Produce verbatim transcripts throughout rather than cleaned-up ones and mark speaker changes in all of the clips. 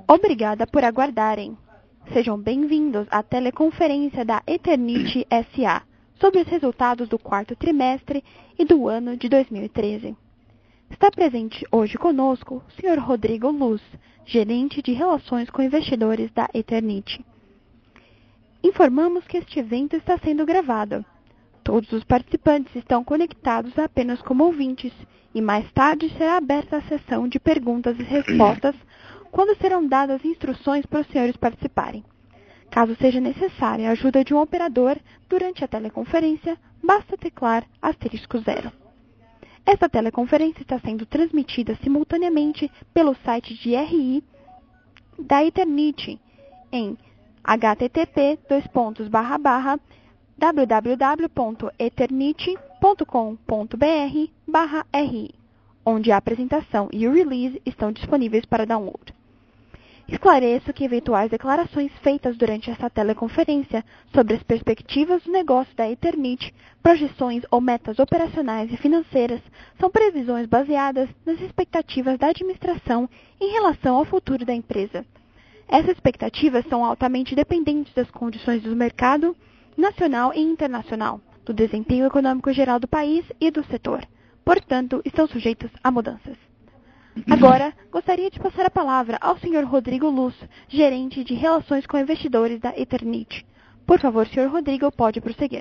Speaker 1: Obrigada por aguardarem. Sejam bem-vindos à teleconferência da Eternit S A sobre os resultados do quarto trimestre e do ano de dois mil e treze. Está presente hoje conosco o senhor Rodrigo Luz, gerente de Relações com Investidores da Eternit. Informamos que este evento está sendo gravado. Todos os participantes estão conectados apenas como ouvintes e mais tarde será aberta a sessão de perguntas e respostas quando serão dadas instruções para os senhores participarem. Caso seja necessária a ajuda de um operador durante a teleconferência, basta teclar asterisco zero. Esta teleconferência está sendo transmitida simultaneamente pelo site de R I da Eternit em h t t p dois pontos barra barra w w w ponto eternit ponto com ponto b r barra r i, onde a apresentação e o release estão disponíveis para download. Esclareço que eventuais declarações feitas durante esta teleconferência sobre as perspectivas do negócio da Eternit, projeções ou metas operacionais e financeiras são previsões baseadas nas expectativas da administração em relação ao futuro da empresa. Essas expectativas são altamente dependentes das condições do mercado nacional e internacional, do desempenho econômico geral do país e do setor. Portanto, estão sujeitas a mudanças. Agora, gostaria de passar a palavra ao senhor Rodrigo Luz, gerente de Relações com Investidores da Eternit. Por favor, senhor Rodrigo, pode prosseguir.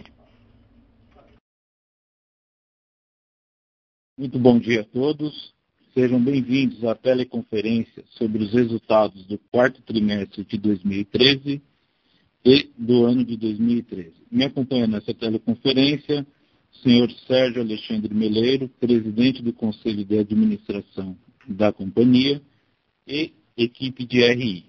Speaker 2: Muito bom dia a todos. Sejam bem-vindos à teleconferência sobre os resultados do quarto trimestre de dois mil e treze e do ano de dois mil e treze. Me acompanha nessa teleconferência o senhor Sérgio Alexandre Meleiro, presidente do Conselho de Administração da companhia e equipe de R I.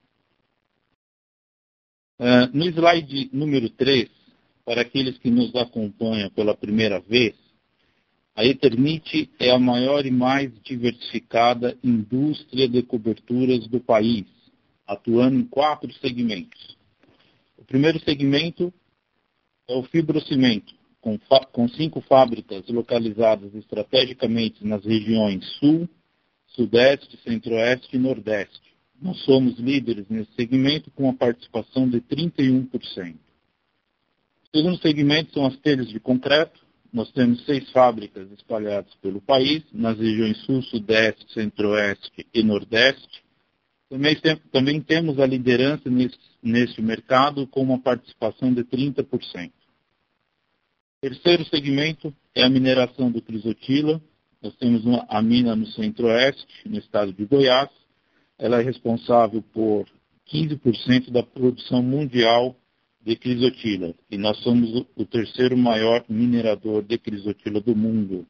Speaker 2: Uh, no slide número três, para aqueles que nos acompanham pela primeira vez, a Eternit é a maior e mais diversificada indústria de coberturas do país, atuando em quatro segmentos. O primeiro segmento é o fibrocimento, com, com cinco fábricas localizadas estrategicamente nas regiões Sul, Sudeste, Centro-Oeste e Nordeste. Nós somos líderes nesse segmento com a participação de trinta e um por cento. O segundo segmento são as telhas de concreto. Nós temos seis fábricas espalhadas pelo país, nas regiões Sul, Sudeste, Centro-Oeste e Nordeste. Também, também temos a liderança nesse, nesse mercado com uma participação de trinta por cento. O terceiro segmento é a mineração do crisotila. Nós temos uma, a mina no Centro-Oeste, no estado de Goiás. Ela é responsável por quinze por cento da produção mundial de crisotila. E nós somos o, o terceiro maior minerador de crisotila do mundo.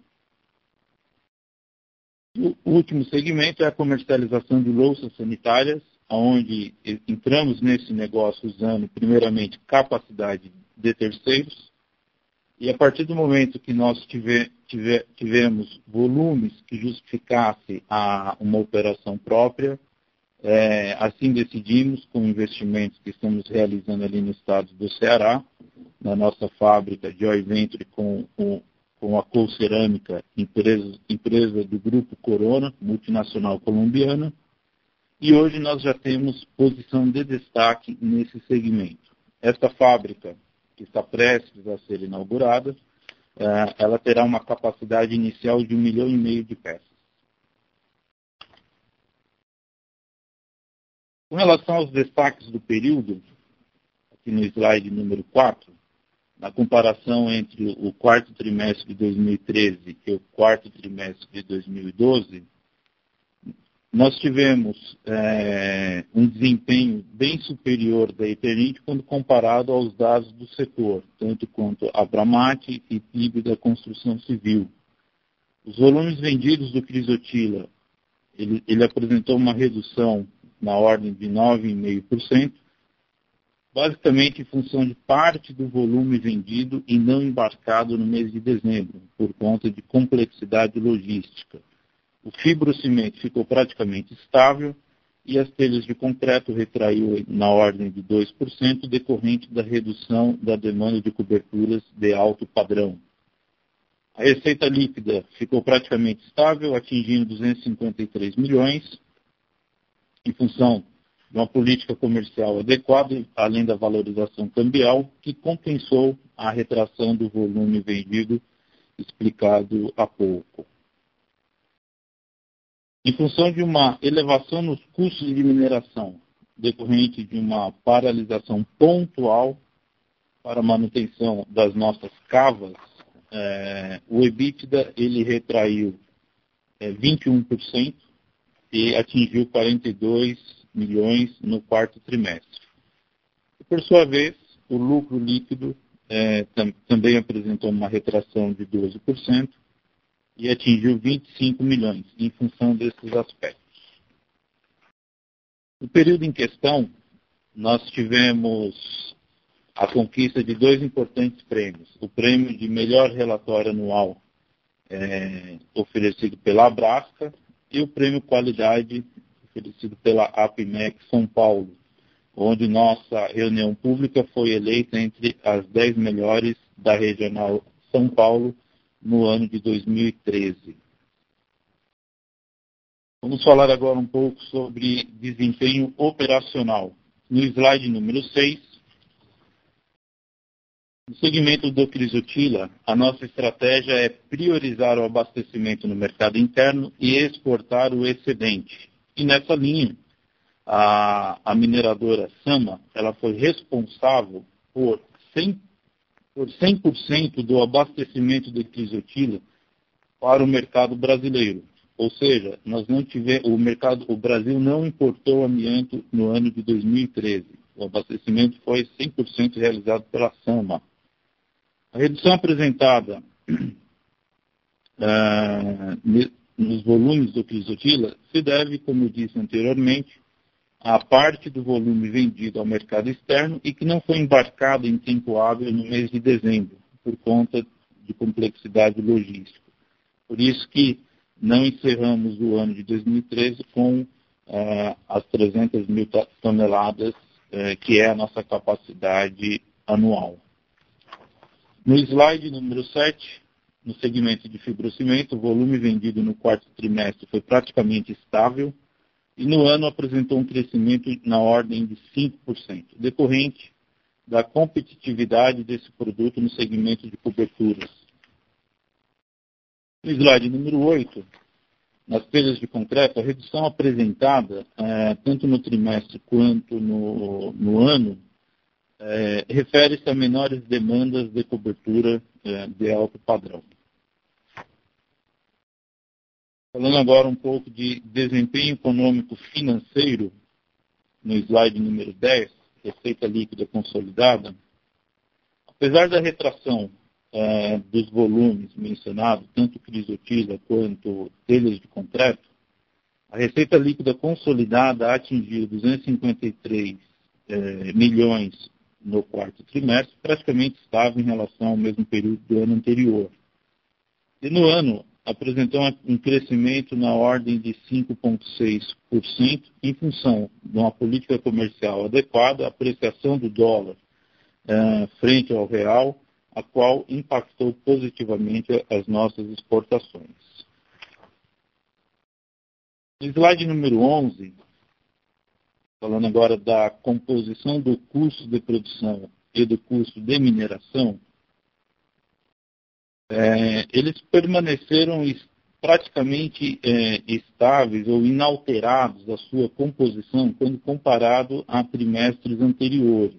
Speaker 2: O último segmento é a comercialização de louças sanitárias, onde entramos nesse negócio usando, primeiramente, capacidade de terceiros. E a partir do momento que nós tive, tive, tivemos volumes que justificasse a, uma operação própria, é, assim decidimos, com investimentos que estamos realizando ali no estado do Ceará, na nossa fábrica de joint venture com, com, com a Colcerâmica, empresa, empresa do Grupo Corona, multinacional colombiana, e hoje nós já temos posição de destaque nesse segmento. Esta fábrica, que está prestes a ser inaugurada, ela terá uma capacidade inicial de um milhão e meio de peças. Com relação aos destaques do período, aqui no slide número quatro, na comparação entre o quarto trimestre de dois mil e treze e o quarto trimestre de dois mil e doze, nós tivemos é, um desempenho bem superior da Eternit quando comparado aos dados do setor, tanto quanto a Abramate e P I B da construção civil. Os volumes vendidos do crisotila, ele, ele apresentou uma redução na ordem de nove vírgula cinco por cento, basicamente em função de parte do volume vendido e não embarcado no mês de dezembro, por conta de complexidade logística. O fibrocimento ficou praticamente estável e as telhas de concreto retraiu na ordem de dois por cento, decorrente da redução da demanda de coberturas de alto padrão. A receita líquida ficou praticamente estável, atingindo duzentos e cinquenta e três milhões, em função de uma política comercial adequada, além da valorização cambial, que compensou a retração do volume vendido, explicado há pouco. Em função de uma elevação nos custos de mineração, decorrente de uma paralisação pontual para a manutenção das nossas cavas, é, o EBITDA ele retraiu é, vinte e um por cento e atingiu quarenta e dois milhões no quarto trimestre. E, por sua vez, o lucro líquido é, tam, também apresentou uma retração de doze por cento e atingiu vinte e cinco milhões, em função desses aspectos. No período em questão, nós tivemos a conquista de dois importantes prêmios. O prêmio de melhor relatório anual é, oferecido pela Abrasca e o prêmio qualidade oferecido pela APIMEC São Paulo, onde nossa reunião pública foi eleita entre as dez melhores da Regional São Paulo no ano de dois mil e treze. Vamos falar agora um pouco sobre desempenho operacional. No slide número seis, no segmento do crisotila, a nossa estratégia é priorizar o abastecimento no mercado interno e exportar o excedente. E nessa linha, a, a mineradora Sama, ela foi responsável por cem por cento do abastecimento de crisotila para o mercado brasileiro. Ou seja, nós não tivemos, o, mercado, o Brasil não importou amianto no ano de dois mil e treze. O abastecimento foi cem por cento realizado pela Sama. A redução apresentada uh, nos volumes do crisotila se deve, como eu disse anteriormente, à parte do volume vendido ao mercado externo e que não foi embarcado em tempo hábil no mês de dezembro, por conta de complexidade logística. Por isso que não encerramos o ano de dois mil e treze com uh, as trezentas mil toneladas, uh, que é a nossa capacidade anual. No slide número sete, no segmento de fibrocimento, o volume vendido no quarto trimestre foi praticamente estável e no ano apresentou um crescimento na ordem de cinco por cento, decorrente da competitividade desse produto no segmento de coberturas. No slide número oito, nas telhas de concreto, a redução apresentada, eh, tanto no trimestre quanto no, no ano, É, refere-se a menores demandas de cobertura é, de alto padrão. Falando agora um pouco de desempenho econômico financeiro, no slide número dez, receita líquida consolidada, apesar da retração é, dos volumes mencionados, tanto crisotila quanto telhas de concreto, a receita líquida consolidada atingiu duzentos e cinquenta e três é, milhões no quarto trimestre, praticamente estável em relação ao mesmo período do ano anterior. E no ano, apresentou um crescimento na ordem de cinco vírgula seis por cento, em função de uma política comercial adequada, apreciação do dólar eh, frente ao real, a qual impactou positivamente as nossas exportações. No slide número onze, falando agora da composição do custo de produção e do custo de mineração, é, eles permaneceram praticamente é, estáveis ou inalterados da sua composição quando comparado a trimestres anteriores.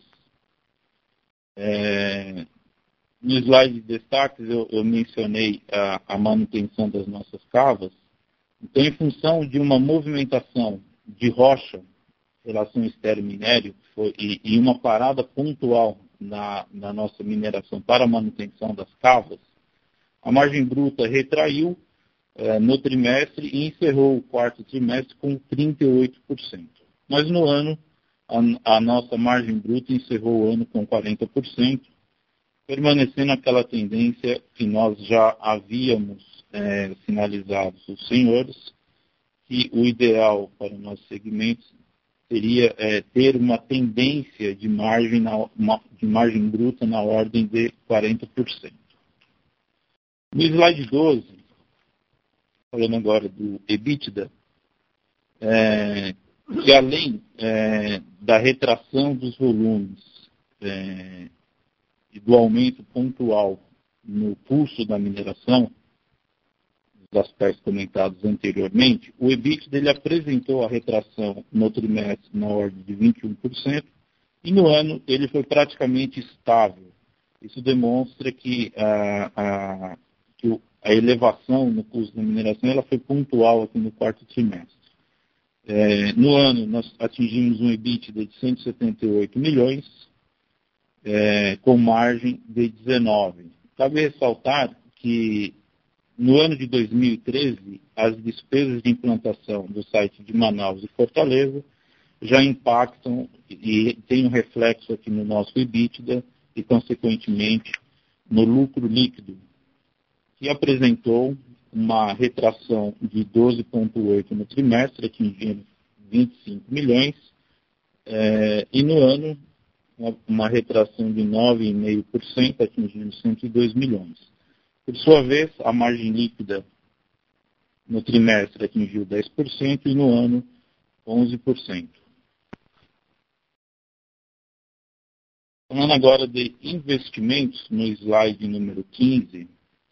Speaker 2: É, no slide de destaques eu, eu mencionei a, a manutenção das nossas cavas. Então, em função de uma movimentação de rocha, relação estéreo-minério, e, e uma parada pontual na, na nossa mineração para a manutenção das cavas, a margem bruta retraiu eh, no trimestre e encerrou o quarto trimestre com trinta e oito por cento. Mas no ano, a, a nossa margem bruta encerrou o ano com quarenta por cento, permanecendo aquela tendência que nós já havíamos eh, sinalizado aos senhores, que o ideal para o nosso segmento seria é, ter uma tendência de margem, na, uma, de margem bruta na ordem de quarenta por cento. No slide doze, falando agora do EBITDA, é, que além é, da retração dos volumes é, e do aumento pontual no custo da mineração, dos aspectos comentados anteriormente, o EBITDA dele apresentou a retração no trimestre na ordem de vinte e um por cento e no ano ele foi praticamente estável. Isso demonstra que a, a, que a elevação no custo da mineração ela foi pontual aqui no quarto trimestre. É, no ano nós atingimos um EBITDA de cento e setenta e oito milhões, é, com margem de dezenove. Cabe ressaltar que no ano de dois mil e treze, as despesas de implantação do site de Manaus e Fortaleza já impactam e tem um reflexo aqui no nosso EBITDA e, consequentemente, no lucro líquido, que apresentou uma retração de doze vírgula oito por cento no trimestre, atingindo vinte e cinco milhões, eh, e no ano uma, uma retração de nove vírgula cinco por cento, atingindo cento e dois milhões. Por sua vez, a margem líquida no trimestre atingiu dez por cento e no ano onze por cento. Falando agora de investimentos, no slide número quinze,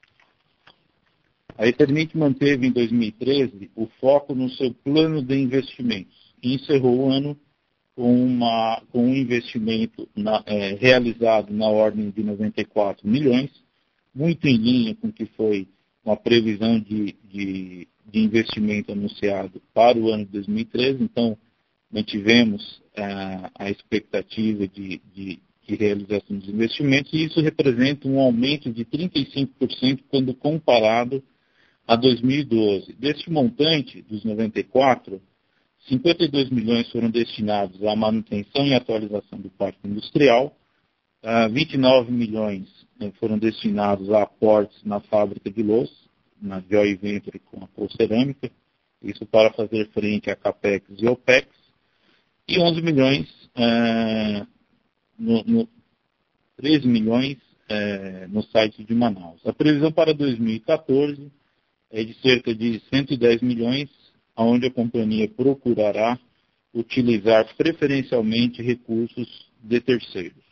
Speaker 2: a Eternit manteve em dois mil e treze o foco no seu plano de investimentos e encerrou o ano com, uma, com um investimento na, é, realizado na ordem de noventa e quatro milhões, muito em linha com o que foi uma previsão de, de, de investimento anunciado para o ano de dois mil e treze. Então, mantivemos uh, a expectativa de, de, de realização dos investimentos e isso representa um aumento de trinta e cinco por cento quando comparado a dois mil e doze. Deste montante, dos noventa e quatro, cinquenta e dois milhões foram destinados à manutenção e atualização do parque industrial, uh, vinte e nove milhões foram destinados a aportes na fábrica de louça, na Joy Venture com a Polcerâmica, isso para fazer frente a CAPEX e OPEX, e onze milhões, eh, no, no, treze milhões eh, no site de Manaus. A previsão para dois mil e quatorze é de cerca de cento e dez milhões, onde a companhia procurará utilizar preferencialmente recursos de terceiros.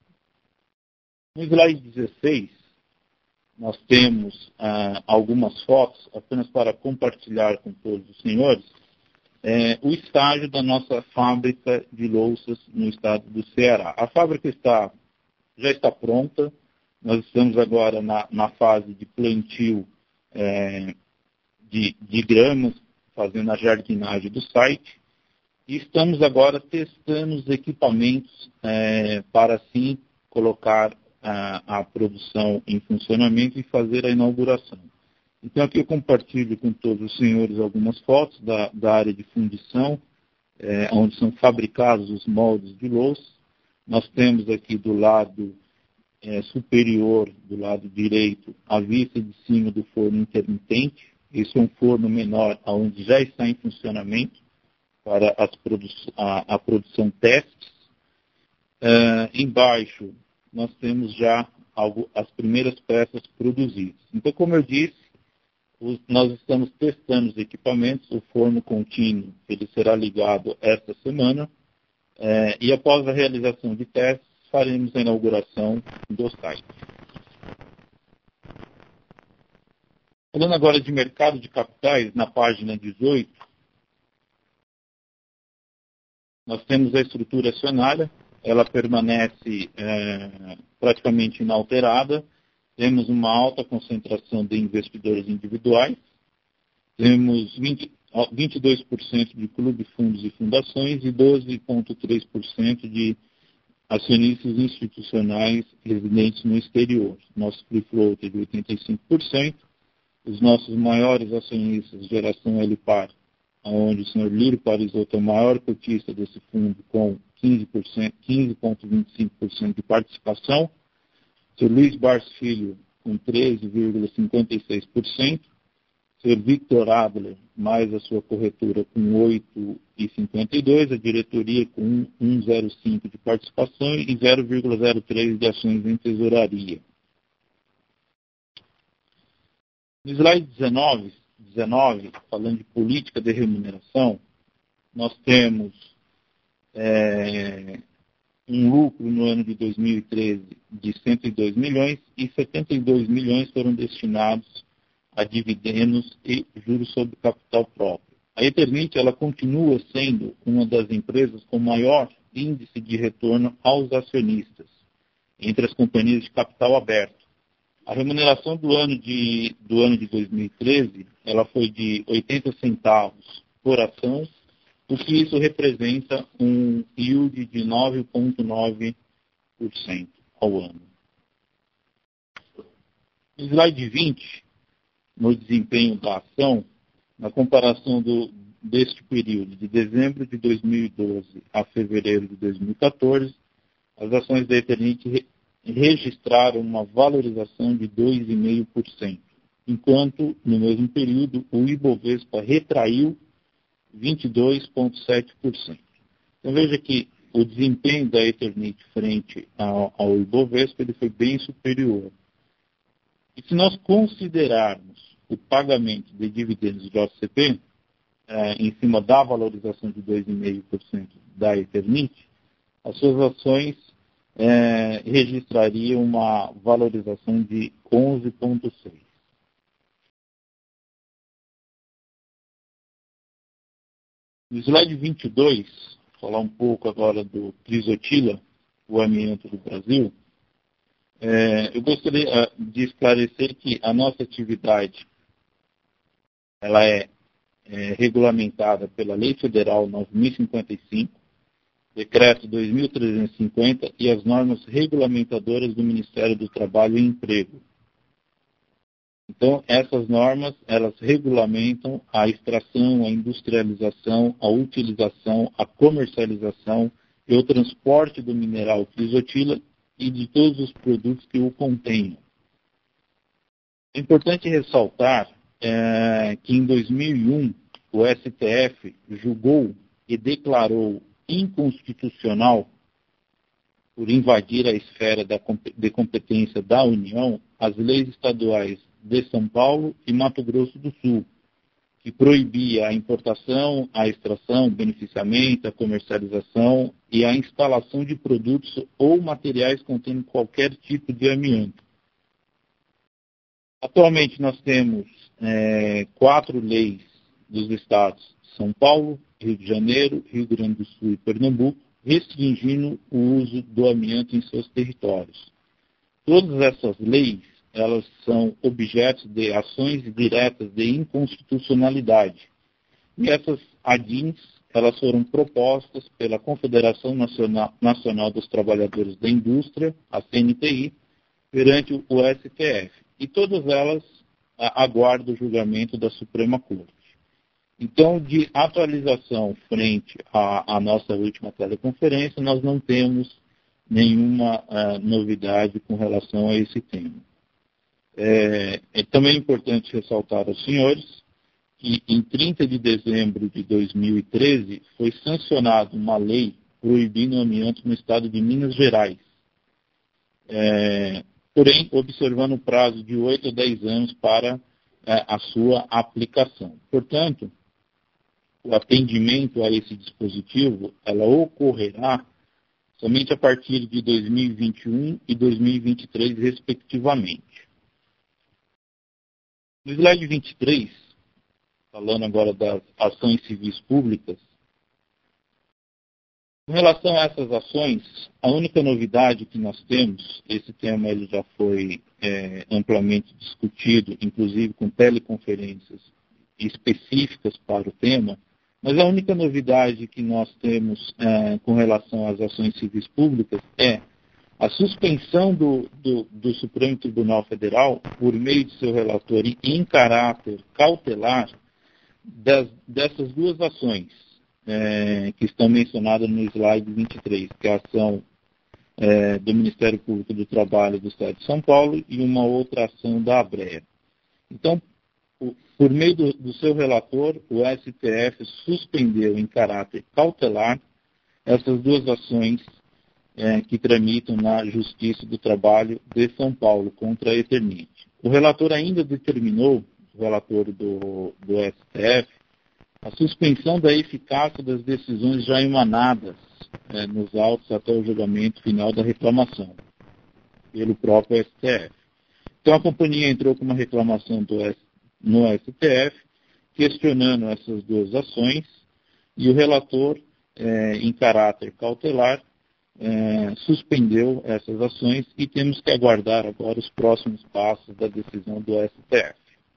Speaker 2: No slide dezesseis, nós temos ah, algumas fotos, apenas para compartilhar com todos os senhores, é, o estágio da nossa fábrica de louças no estado do Ceará. A fábrica está, já está pronta, nós estamos agora na, na fase de plantio é, de, de gramas, fazendo a jardinagem do site, e estamos agora testando os equipamentos é, para assim colocar A, a produção em funcionamento e fazer a inauguração. Então aqui eu compartilho com todos os senhores algumas fotos da, da área de fundição, é, onde são fabricados os moldes de louça. Nós temos aqui do lado é, superior, do lado direito, a vista de cima do forno intermitente. Esse é um forno menor, onde já está em funcionamento para as produ a, a produção testes. É, embaixo, nós temos já algo, as primeiras peças produzidas. Então, como eu disse, os, nós estamos testando os equipamentos, o forno contínuo ele será ligado esta semana, é, e após a realização de testes, faremos a inauguração do site. Falando agora de mercado de capitais, na página dezoito, nós temos a estrutura acionária, ela permanece é, praticamente inalterada. Temos uma alta concentração de investidores individuais. Temos vinte, vinte e dois por cento de clubes, fundos e fundações e doze vírgula três por cento de acionistas institucionais residentes no exterior. Nosso free float é de oitenta e cinco por cento. Os nossos maiores acionistas, Geração L Par, onde o senhor Lírio Parisotto é o maior cotista desse fundo com quinze vírgula vinte e cinco por cento de participação, o senhor Luiz Barros Filho com treze vírgula cinquenta e seis por cento, o senhor Victor Adler, mais a sua corretora com oito vírgula cinquenta e dois por cento, a diretoria com um vírgula zero cinco por cento de participação e zero vírgula zero três por cento de ações em tesouraria. No slide dezenove, dezenove, falando de política de remuneração, nós temos é, um lucro no ano de dois mil e treze de cento e dois milhões e setenta e dois milhões foram destinados a dividendos e juros sobre capital próprio. A Eternit ela continua sendo uma das empresas com maior índice de retorno aos acionistas entre as companhias de capital aberto. A remuneração do ano de, do ano de dois mil e treze ela foi de oitenta centavos por ação, o que isso representa um yield de nove vírgula nove por cento ao ano. No slide vinte, no desempenho da ação, na comparação do, deste período, de dezembro de dois mil e doze a fevereiro de dois mil e quatorze, as ações da Eternit re, registraram uma valorização de dois vírgula cinco por cento, enquanto, no mesmo período, o Ibovespa retraiu vinte e dois vírgula sete por cento. Então veja que o desempenho da Eternit frente ao, ao Ibovespa ele foi bem superior. E se nós considerarmos o pagamento de dividendos de O C P, eh, em cima da valorização de dois vírgula cinco por cento da Eternit, as suas ações eh, registrariam uma valorização de onze vírgula seis por cento. No slide vinte e dois, falar um pouco agora do Crisotila, o amianto do Brasil, é, eu gostaria de esclarecer que a nossa atividade ela é, é regulamentada pela Lei Federal nove mil e cinquenta e cinco, Decreto dois mil trezentos e cinquenta e as normas regulamentadoras do Ministério do Trabalho e Emprego. Então, essas normas, elas regulamentam a extração, a industrialização, a utilização, a comercialização e o transporte do mineral crisotila e de todos os produtos que o contenham. É importante ressaltar é, que em dois mil e um o S T F julgou e declarou inconstitucional, por invadir a esfera da, de competência da União, as leis estaduais de São Paulo e Mato Grosso do Sul, que proibia a importação, a extração, o beneficiamento, a comercialização e a instalação de produtos ou materiais contendo qualquer tipo de amianto. Atualmente nós temos é, quatro leis dos estados São Paulo, Rio de Janeiro, Rio Grande do Sul e Pernambuco, restringindo o uso do amianto em seus territórios. Todas essas leis elas são objetos de ações diretas de inconstitucionalidade. E essas A D I Ns, elas foram propostas pela Confederação Nacional, Nacional dos Trabalhadores da Indústria, a C N T I, perante o S T F. E todas elas a, aguardam o julgamento da Suprema Corte. Então, de atualização frente à, à nossa última teleconferência, nós não temos nenhuma uh, novidade com relação a esse tema. É, é também importante ressaltar aos senhores que em trinta de dezembro de dois mil e treze foi sancionada uma lei proibindo o amianto no estado de Minas Gerais, é, porém observando o prazo de oito a dez anos para é, a sua aplicação. Portanto, o atendimento a esse dispositivo ela ocorrerá somente a partir de dois mil e vinte e um e dois mil e vinte e três, respectivamente. No slide vinte e três, falando agora das ações civis públicas, em relação a essas ações, a única novidade que nós temos, esse tema ele já foi é, amplamente discutido, inclusive com teleconferências específicas para o tema, mas a única novidade que nós temos é, com relação às ações civis públicas é a suspensão do, do, do Supremo Tribunal Federal, por meio de seu relator em caráter cautelar, das, dessas duas ações é, que estão mencionadas no slide vinte e três, que é a ação é, do Ministério Público do Trabalho do Estado de São Paulo e uma outra ação da ABREA. Então, o, por meio do, do seu relator, o S T F suspendeu em caráter cautelar essas duas ações É, que tramitam na Justiça do Trabalho de São Paulo contra a Eternit. O relator ainda determinou, o relator do, do S T F, a suspensão da eficácia das decisões já emanadas é, nos autos até o julgamento final da reclamação, pelo próprio S T F. Então, a companhia entrou com uma reclamação do S, no S T F, questionando essas duas ações, e o relator, é, em caráter cautelar, é, suspendeu essas ações e temos que aguardar agora os próximos passos da decisão do S T F.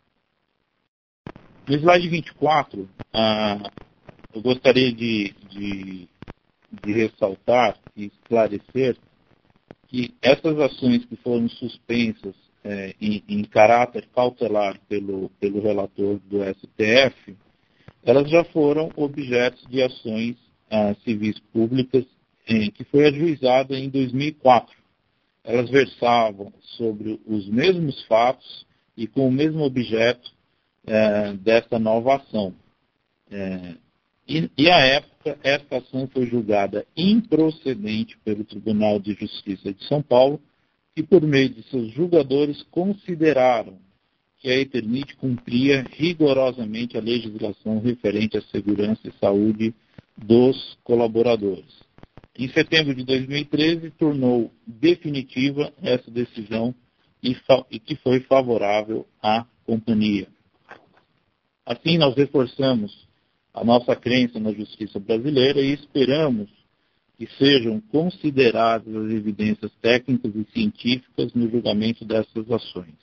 Speaker 2: No slide vinte e quatro, ah, eu gostaria de, de, de ressaltar e esclarecer que essas ações que foram suspensas é, em, em caráter cautelar pelo, pelo relator do S T F, elas já foram objetos de ações ah, civis públicas em, que foi ajuizada em dois mil e quatro. Elas versavam sobre os mesmos fatos e com o mesmo objeto É, dessa nova ação. É, e, e, à época, essa ação foi julgada improcedente pelo Tribunal de Justiça de São Paulo, que, por meio de seus julgadores, consideraram que a Eternit cumpria rigorosamente a legislação referente à segurança e saúde dos colaboradores. Em setembro de dois mil e treze, tornou definitiva essa decisão e, fa- e que foi favorável à companhia. Assim, nós reforçamos a nossa crença na justiça brasileira e esperamos que sejam consideradas as evidências técnicas e científicas no julgamento dessas ações.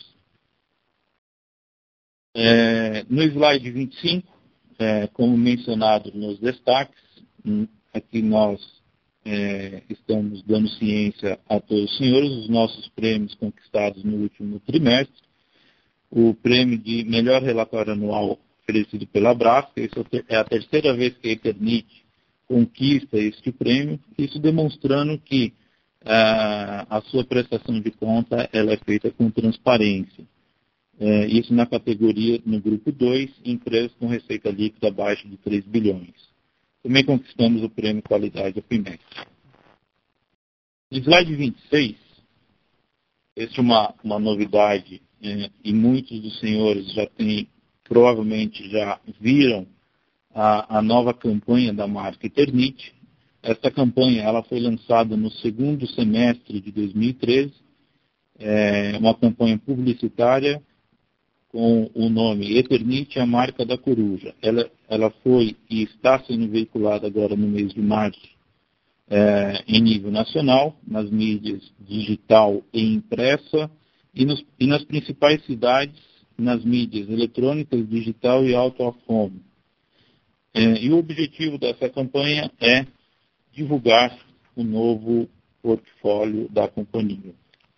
Speaker 2: É, no slide vinte e cinco, é, como mencionado nos destaques, aqui nós é, estamos dando ciência a todos os senhores dos nossos prêmios conquistados no último trimestre. O prêmio de melhor relatório anual oferecido pela Brasca, isso é a terceira vez que a Eternit conquista este prêmio, isso demonstrando que ah, a sua prestação de conta ela é feita com transparência. É, isso na categoria, no grupo dois, empresas com receita líquida abaixo de três bilhões. Também conquistamos o prêmio Qualidade A P I M E C. No slide vinte e seis, essa é uma, uma novidade, é, e muitos dos senhores já têm provavelmente já viram a, a nova campanha da marca Eternit. Essa campanha ela foi lançada no segundo semestre de dois mil e treze, é uma campanha publicitária com o nome Eternit, a marca da coruja. Ela, ela foi e está sendo veiculada agora no mês de março é, em nível nacional, nas mídias digital e impressa, e, nos, e nas principais cidades, nas mídias eletrônicas, digital e out of home. É, e o objetivo dessa campanha é divulgar o novo portfólio da companhia.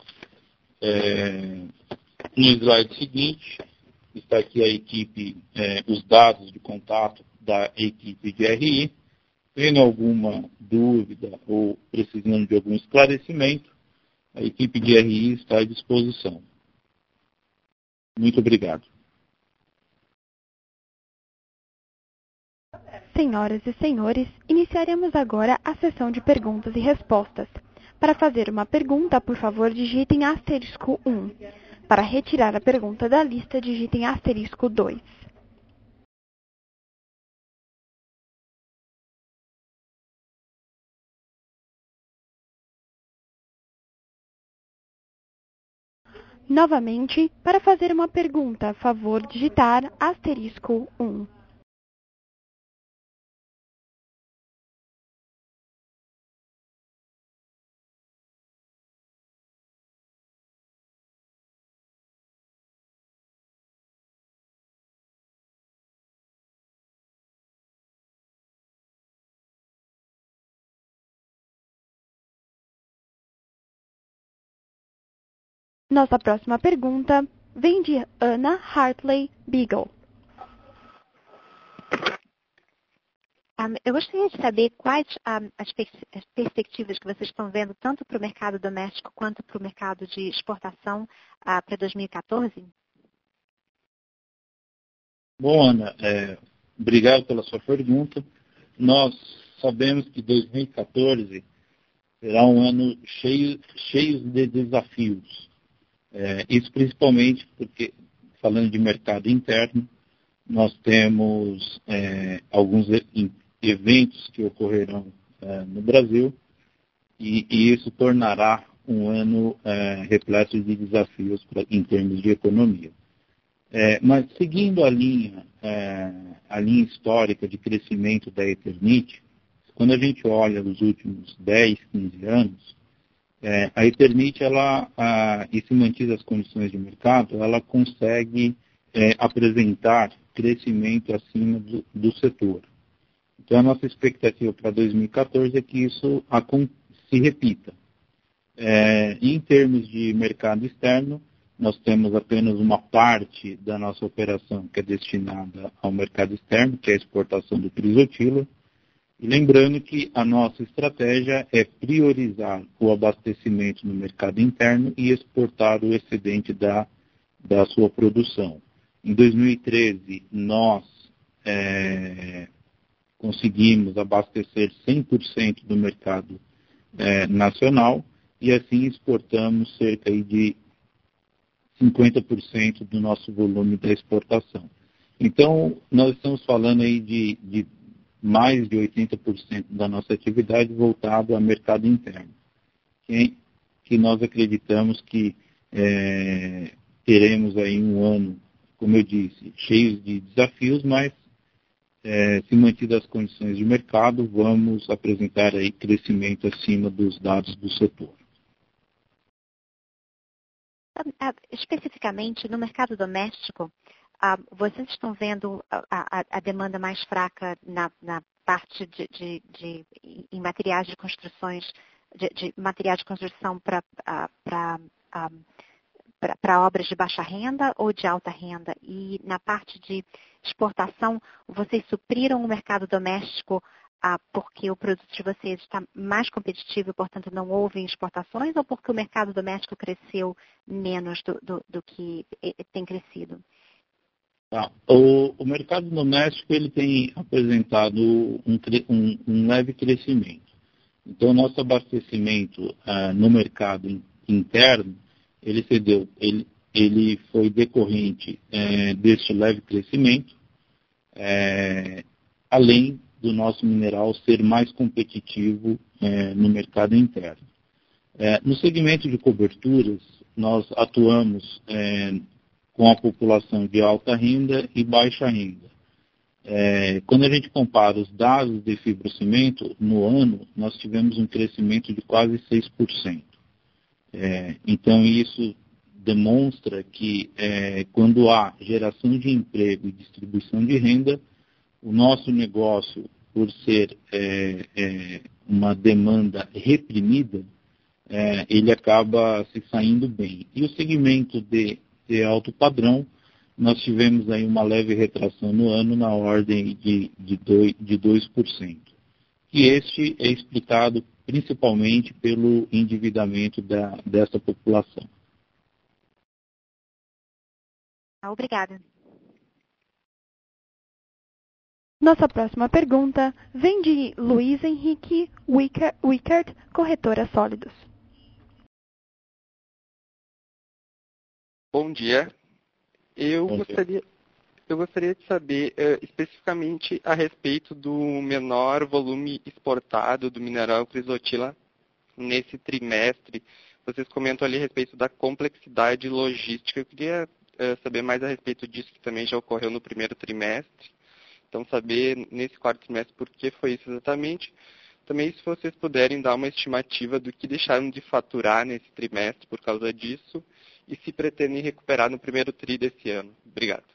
Speaker 2: É, no slide seguinte, está aqui a equipe, é, os dados de contato da equipe de R I. Tendo alguma dúvida ou precisando de algum esclarecimento, a equipe de R I está à disposição. Muito obrigado.
Speaker 1: Senhoras e senhores, iniciaremos agora a sessão de perguntas e respostas. Para fazer uma pergunta, por favor, digitem asterisco um. Para retirar a pergunta da lista, digitem asterisco dois. Novamente, para fazer uma pergunta, favor digitar asterisco um. Nossa próxima pergunta vem de Ana Hartley Beagle.
Speaker 3: Um, eu gostaria de saber quais um, as, pers as perspectivas que vocês estão vendo, tanto para o mercado doméstico quanto para o mercado de exportação uh, para dois mil e quatorze?
Speaker 2: Bom, Ana, é, obrigado pela sua pergunta. Nós sabemos que dois mil e quatorze será um ano cheio, cheio de desafios. É, isso principalmente porque, falando de mercado interno, nós temos é, alguns e- eventos que ocorrerão é, no Brasil, e, e isso tornará um ano é, repleto de desafios pra, em termos de economia. É, mas seguindo a linha, é, a linha histórica de crescimento da Eternit, quando a gente olha os últimos dez, quinze anos, é, a Eternit, ela, a, e se mantidas as condições de mercado, ela consegue é, apresentar crescimento acima do, do setor. Então, a nossa expectativa para dois mil e quatorze é que isso a, se repita. É, em termos de mercado externo, nós temos apenas uma parte da nossa operação que é destinada ao mercado externo, que é a exportação do crisotila. E lembrando que a nossa estratégia é priorizar o abastecimento no mercado interno e exportar o excedente da, da sua produção. Em dois mil e treze, nós é, conseguimos abastecer cem por cento do mercado é, nacional e assim exportamos cerca de cinquenta por cento do nosso volume da exportação. Então, nós estamos falando aí de, de mais de oitenta por cento da nossa atividade voltada ao mercado interno, que, que nós acreditamos que é, teremos aí um ano, como eu disse, cheio de desafios, mas é, se mantidas as condições de mercado, vamos apresentar aí crescimento acima dos dados do setor.
Speaker 3: Especificamente, no mercado doméstico, ah, vocês estão vendo a, a, a demanda mais fraca na, na parte de, de, de em materiais de construções, de, de materiais de construção para para obras de baixa renda ou de alta renda? E na parte de exportação, vocês supriram o mercado doméstico ah, porque o produto de vocês está mais competitivo e, portanto, não houve exportações, ou porque o mercado doméstico cresceu menos do, do, do que tem crescido?
Speaker 2: Tá. O, o mercado doméstico ele tem apresentado um, um, um leve crescimento. Então, o nosso abastecimento ah, no mercado in, interno, ele, cedeu, ele, ele foi decorrente é, deste leve crescimento, é, além do nosso mineral ser mais competitivo é, no mercado interno. É, no segmento de coberturas, nós atuamos é, com a população de alta renda e baixa renda. É, quando a gente compara os dados de fibrocimento, no ano, nós tivemos um crescimento de quase seis por cento. É, então, isso demonstra que é, quando há geração de emprego e distribuição de renda, o nosso negócio, por ser é, é, uma demanda reprimida, é, ele acaba se saindo bem. E o segmento de, de alto padrão, nós tivemos aí uma leve retração no ano na ordem de, de, dois, de dois por cento. E este é explicado principalmente pelo endividamento da, dessa população.
Speaker 3: Obrigada.
Speaker 1: Nossa próxima pergunta vem de Luiz Henrique Wickert, corretora Sólidos.
Speaker 4: Bom dia. Eu
Speaker 2: Bom dia.
Speaker 4: gostaria, eu gostaria de saber uh, especificamente a respeito do menor volume exportado do mineral crisotila nesse trimestre. Vocês comentam ali a respeito da complexidade logística. Eu queria uh, saber mais a respeito disso, que também já ocorreu no primeiro trimestre. Então, saber nesse quarto trimestre por que foi isso exatamente. Também, se vocês puderem dar uma estimativa do que deixaram de faturar nesse trimestre por causa disso e se pretendem recuperar no primeiro tri desse ano. Obrigado.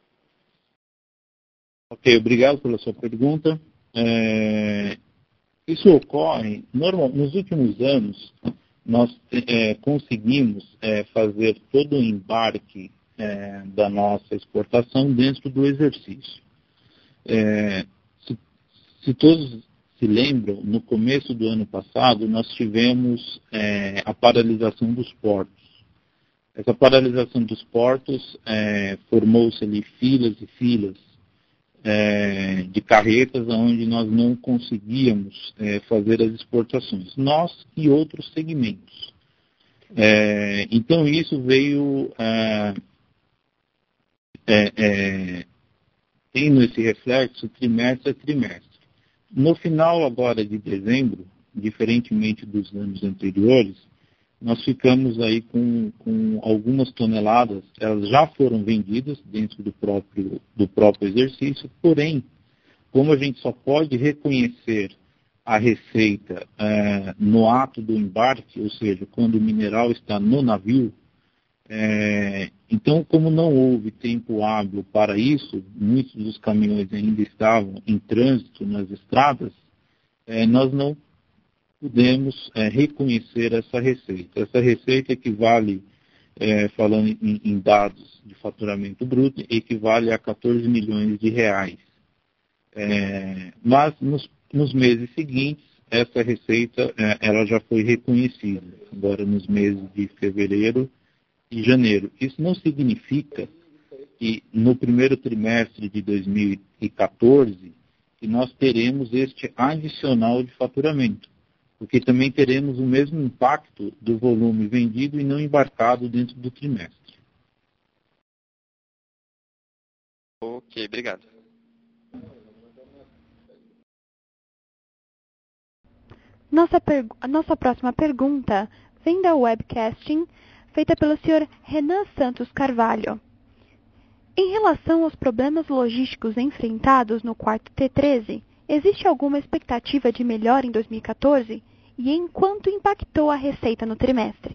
Speaker 2: Ok, obrigado pela sua pergunta. É, isso ocorre, normal, nos últimos anos, nós é, conseguimos é, fazer todo o embarque é, da nossa exportação dentro do exercício. É, se, se todos se lembram, no começo do ano passado, nós tivemos é, a paralisação dos portos. Essa paralisação dos portos é, formou-se ali filas e filas é, de carretas onde nós não conseguíamos é, fazer as exportações, nós e outros segmentos. É, então isso veio é, é, é, tendo esse reflexo trimestre a trimestre. No final agora de dezembro, diferentemente dos anos anteriores, nós ficamos aí com, com algumas toneladas, elas já foram vendidas dentro do próprio, do próprio exercício, porém, como a gente só pode reconhecer a receita é, no ato do embarque, ou seja, quando o mineral está no navio, é, então, como não houve tempo hábil para isso, muitos dos caminhões ainda estavam em trânsito nas estradas, é, nós não pudemos é, reconhecer essa receita. Essa receita equivale, é, falando em, em dados de faturamento bruto, equivale a quatorze milhões de reais. É, mas nos, nos meses seguintes, essa receita é, ela já foi reconhecida, agora nos meses de fevereiro e janeiro. Isso não significa que no primeiro trimestre de dois mil e quatorze que nós teremos este adicional de faturamento, porque também teremos o mesmo impacto do volume vendido e não embarcado dentro do trimestre.
Speaker 4: Ok, obrigado.
Speaker 1: Nossa, pergu- a nossa próxima pergunta vem da webcasting feita pelo senhor Renan Santos Carvalho. Em relação aos problemas logísticos enfrentados no quarto T treze, existe alguma expectativa de melhora em dois mil e quatorze? E em quanto impactou a receita no trimestre?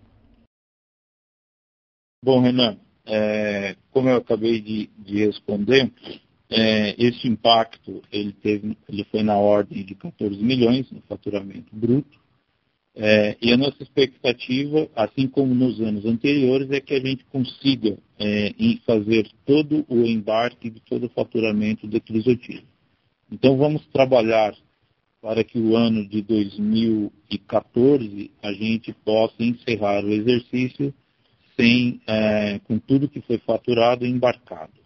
Speaker 2: Bom, Renan, é, como eu acabei de, de responder, é, esse impacto ele, teve, ele foi na ordem de quatorze milhões no faturamento bruto. É, e a nossa expectativa, assim como nos anos anteriores, é que a gente consiga é, fazer todo o embarque de todo o faturamento da Crisotile. Então vamos trabalhar para que o ano de dois mil e quatorze a gente possa encerrar o exercício sem, é, com tudo que foi faturado e embarcado.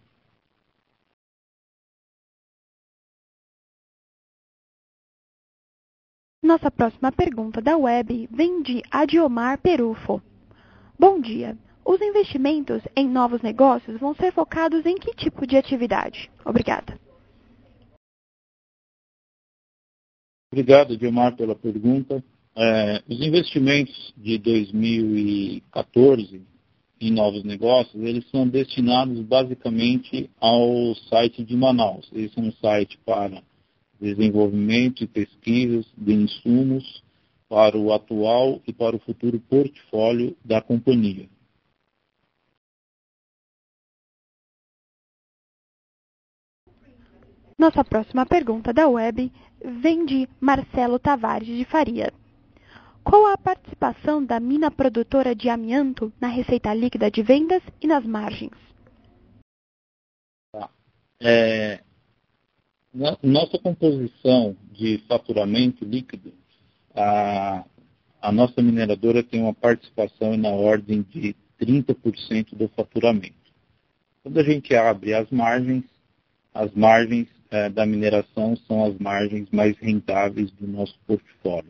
Speaker 1: Nossa próxima pergunta da web vem de Adiomar Perufo. Bom dia. Os investimentos em novos negócios vão ser focados em que tipo de atividade? Obrigada.
Speaker 2: Obrigado, Adiomar, pela pergunta. É, os investimentos de dois mil e quatorze em novos negócios, eles são destinados basicamente ao site de Manaus. Esse é um site para desenvolvimento e pesquisas de insumos para o atual e para o futuro portfólio da companhia.
Speaker 1: Nossa próxima pergunta da web vem de Marcelo Tavares de Faria. Qual a participação da mina produtora de amianto na receita líquida de vendas e nas margens?
Speaker 2: Tá. É, na, nossa composição de faturamento líquido, a, a nossa mineradora tem uma participação na ordem de trinta por cento do faturamento. Quando a gente abre as margens, as margens é, da mineração são as margens mais rentáveis do nosso portfólio.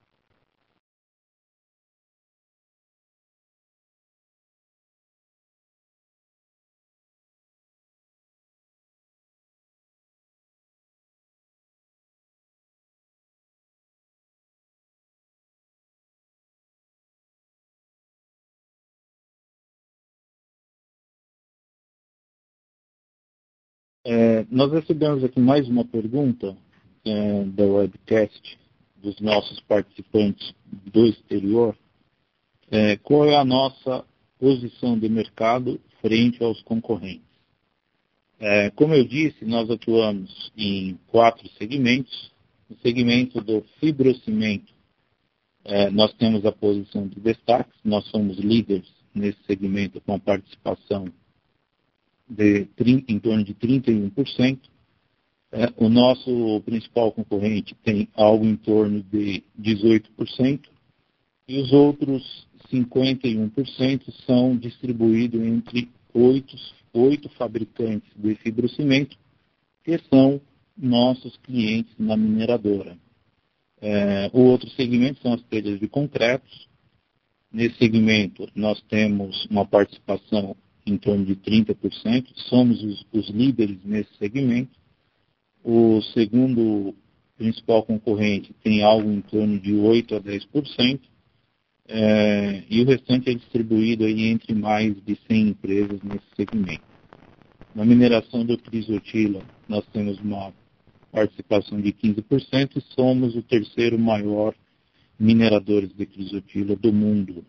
Speaker 2: É, nós recebemos aqui mais uma pergunta é, da webcast dos nossos participantes do exterior. É, qual é a nossa posição de mercado frente aos concorrentes? É, como eu disse, nós atuamos em quatro segmentos. No segmento do fibrocimento, é, nós temos a posição de destaque. Nós somos líderes nesse segmento com a participação de, em torno de trinta e um por cento. É, o nosso principal concorrente tem algo em torno de dezoito por cento e os outros cinquenta e um por cento são distribuídos entre oito, oito fabricantes de fibrocimento, que são nossos clientes na mineradora. É, o outro segmento são as telhas de concretos. Nesse segmento, nós temos uma participação em torno de trinta por cento, somos os, os líderes nesse segmento. O segundo principal concorrente tem algo em torno de oito a dez por cento, é, e o restante é distribuído aí entre mais de cem empresas nesse segmento. Na mineração do crisotila, nós temos uma participação de quinze por cento e somos o terceiro maior mineradores de crisotila do mundo.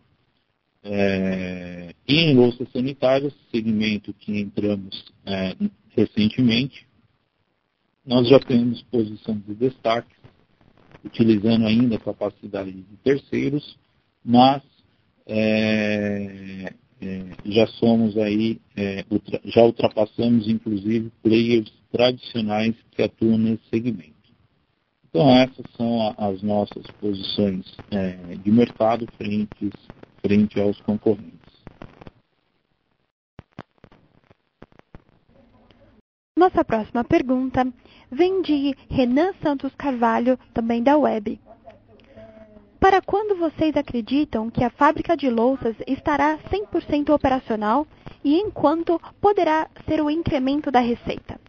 Speaker 2: É, e em louças sanitárias, segmento que entramos é, recentemente, nós já temos posição de destaque, utilizando ainda a capacidade de terceiros, mas é, é, já somos aí, é, ultra, já ultrapassamos inclusive players tradicionais que atuam nesse segmento. Então essas são a, as nossas posições é, de mercado frente, frente aos concorrentes.
Speaker 1: Nossa próxima pergunta vem de Renan Santos Carvalho, também da Web. Para quando vocês acreditam que a fábrica de louças estará cem por cento operacional e em quanto poderá ser o incremento da receita?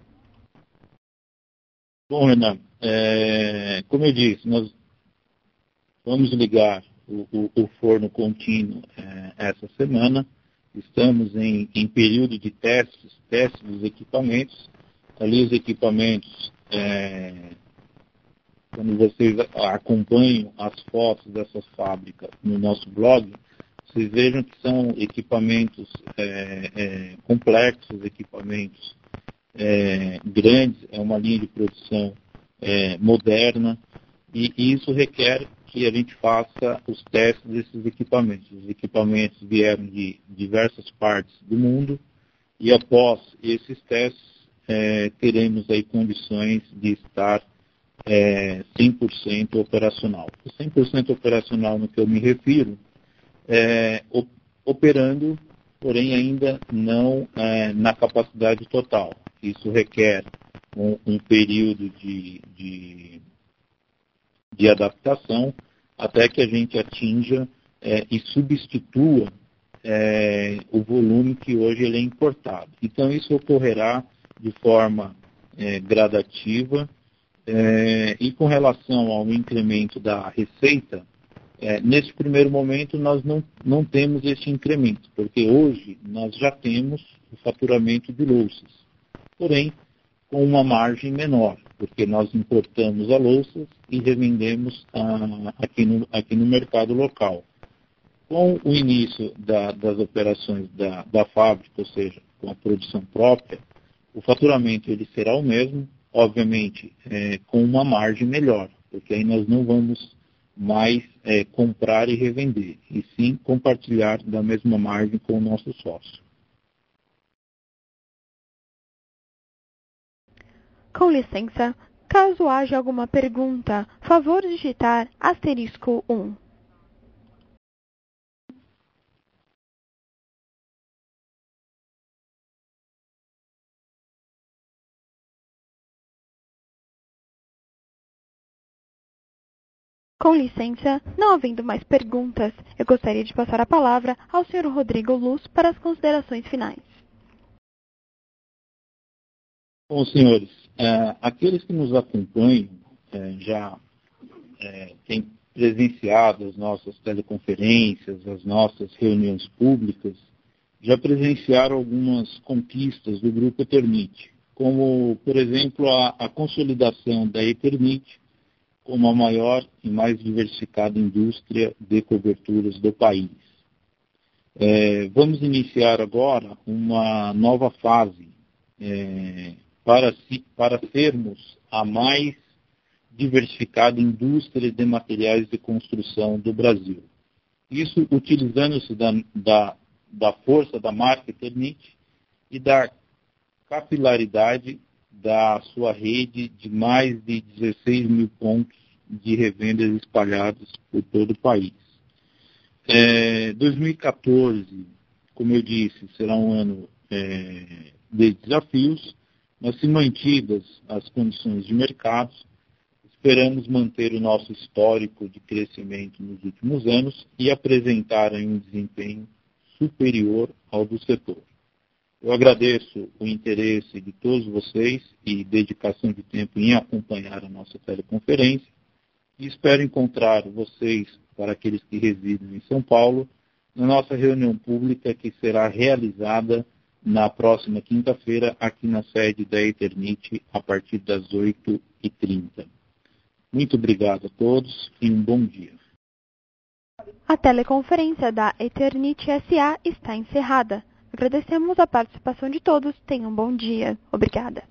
Speaker 2: Bom, Renan, é, como eu disse, nós vamos ligar o, o, o forno contínuo é, essa semana. Estamos em, em período de testes, testes dos equipamentos. Ali os equipamentos, é, quando vocês acompanham as fotos dessas fábricas no nosso blog, vocês vejam que são equipamentos é, é, complexos, equipamentos é, grandes, é uma linha de produção é, moderna, e, e isso requer que a gente faça os testes desses equipamentos. Os equipamentos vieram de diversas partes do mundo, e após esses testes, é, teremos aí condições de estar é, cem por cento operacional. O cem por cento operacional no que eu me refiro é operando, porém ainda não é, na capacidade total. Isso requer um, um período de, de, de adaptação até que a gente atinja é, e substitua é, o volume que hoje ele é importado. Então isso ocorrerá de forma é, gradativa, é, e com relação ao incremento da receita, é, nesse primeiro momento nós não, não temos esse incremento, porque hoje nós já temos o faturamento de louças, porém com uma margem menor, porque nós importamos a louças e revendemos ah, aqui, no, aqui no mercado local. Com o início da, das operações da, da fábrica, ou seja, com a produção própria, o faturamento ele será o mesmo, obviamente é, com uma margem melhor, porque aí nós não vamos mais é, comprar e revender, e sim compartilhar da mesma margem com o nosso sócio.
Speaker 1: Com licença, caso haja alguma pergunta, favor digitar asterisco um. Com licença, não havendo mais perguntas, eu gostaria de passar a palavra ao senhor Rodrigo Luz para as considerações finais.
Speaker 2: Bom, senhores, é, aqueles que nos acompanham é, já é, têm presenciado as nossas teleconferências, as nossas reuniões públicas, já presenciaram algumas conquistas do Grupo Eternit, como, por exemplo, a, a consolidação da Eternit como a maior e mais diversificada indústria de coberturas do país. É, vamos iniciar agora uma nova fase é, para, si, para sermos a mais diversificada indústria de materiais de construção do Brasil. Isso utilizando-se da, da, da força da marca Eternit e da capilaridade da sua rede de mais de dezesseis mil pontos de revendas espalhados por todo o país. É, dois mil e quatorze, como eu disse, será um ano é, de desafios, mas se mantidas as condições de mercado, esperamos manter o nosso histórico de crescimento nos últimos anos e apresentar aí um desempenho superior ao do setor. Eu agradeço o interesse de todos vocês e dedicação de tempo em acompanhar a nossa teleconferência e espero encontrar vocês, para aqueles que residem em São Paulo, na nossa reunião pública que será realizada na próxima quinta-feira aqui na sede da Eternit a partir das oito e trinta. Muito obrigado a todos e um bom dia.
Speaker 1: A teleconferência da Eternit S A está encerrada. Agradecemos a participação de todos. Tenham um bom dia. Obrigada.